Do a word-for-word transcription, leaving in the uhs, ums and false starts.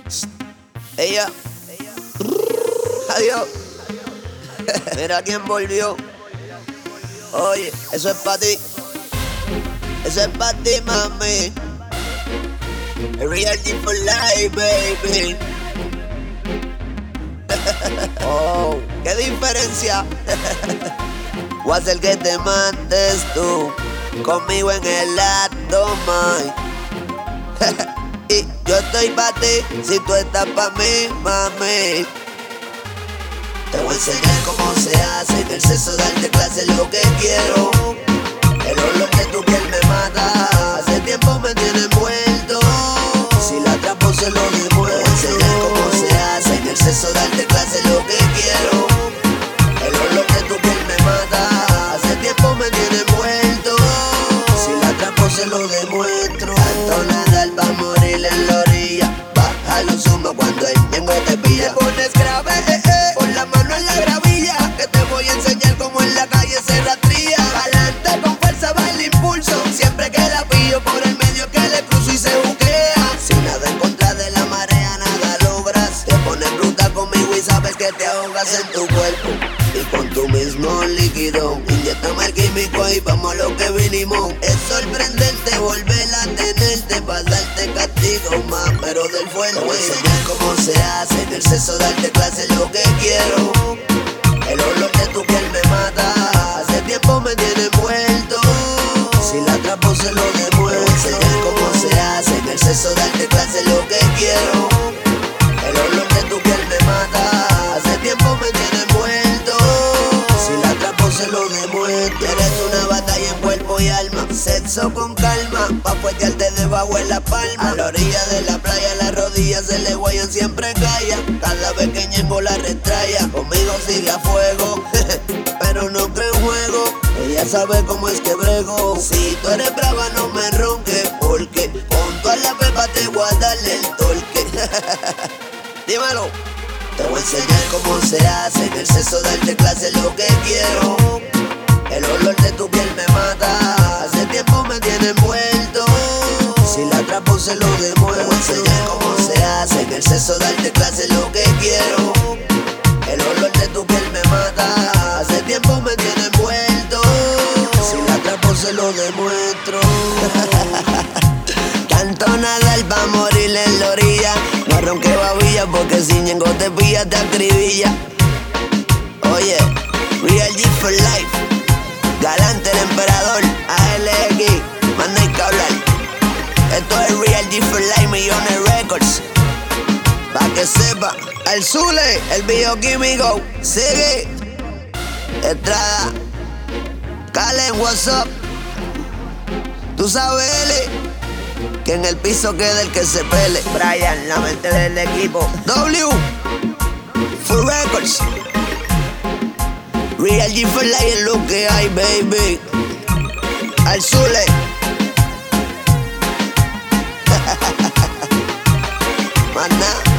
Ella, adiós. Mira quién volvió. Oye, eso es pa' ti. Eso es pa' ti, mami. Real G for life, baby. Oh, qué diferencia. Voy a hacer que te mandes tú conmigo en el acto, mami. Y yo estoy pa' ti, si tú estás pa' mí, mami. Te voy a enseñar cómo se hace, en el sexo darte clase lo que quiero. El olor de tu piel me mata, hace tiempo me tiene envuelto. Si la atrapo se lo demuestro. Te voy a enseñar cómo se hace, en el sexo darte clase lo que quiero. El olor de tu piel me mata, hace tiempo me tiene envuelto. Si la atrapo se lo demuestro. Tanto nadar pa' morir en la orilla. Baja los humos cuando el ñengo te pilla. Te pones grave, eh, eh, pon la mano en la gravilla, que te voy a enseñar cómo en la calle se rastría. Pa'lante con fuerza va el impulso, siempre que la pillo por el medio que le cruzo y se buquea. Sin nada en contra de la marea, nada logras. Te pones bruta conmigo y sabes que te ahogas en tu cuerpo. Y con tu mismo líquido, inyectame el químico y vamos a lo que vinimos. Es sorprendente volver a tenerte pa' darte castigo más, pero del fuerte. Te voy a enseñar cómo se hace, en el sexo darte clase lo que quiero. El olor de tu piel me mata, hace tiempo me tiene envuelto. Si la atrapo se lo demuestro. Te voy a enseñar cómo se hace, en el sexo darte clase lo que quiero. El olor de tu piel me mata, hace tiempo me tiene envuelto. Si la atrapo se lo demuestro. Eres una batalla en cuerpo y alma, sexo con calma, pa' fuetearte debajo en la palma. A la orilla de la playa las rodillas se le guayan, siempre calla. Cada vez que Ñengo la retraya, conmigo sigue a fuego, pero no creo en juego. Ella sabe cómo es que brego. Si tú eres brava no me ronques, porque con toda la pepa te voy a darle el torque. Dímelo. Te voy a enseñar cómo se hace, en el sexo darte clase lo que quiero. El olor de tu piel me mata, hace tiempo me tiene envuelto. Si la atrapo se lo demuestro. Te voy a enseñar cómo se hace, en el sexo darte clase lo que quiero. El olor de tu piel me mata, hace tiempo me tiene envuelto. Si la atrapo se lo demuestro. Tanto nadar pa' morir en la orilla, no ronque babilla porque si Ñengo te pilla te acribilla. Oye, Real G for life, Galante el emperador, A L X, más no hay que hablar. Esto es Real G for life, Millones Records. Pa' que sepa, el Zule, el bioquímico, sigue. Estrada, Calen, what's up. Tú sabes, Eli, que en el piso queda el que se pele. Brian, la mente del equipo. W, for Records. Real G for life es lo que hay, baby. Al Zule. Más nada.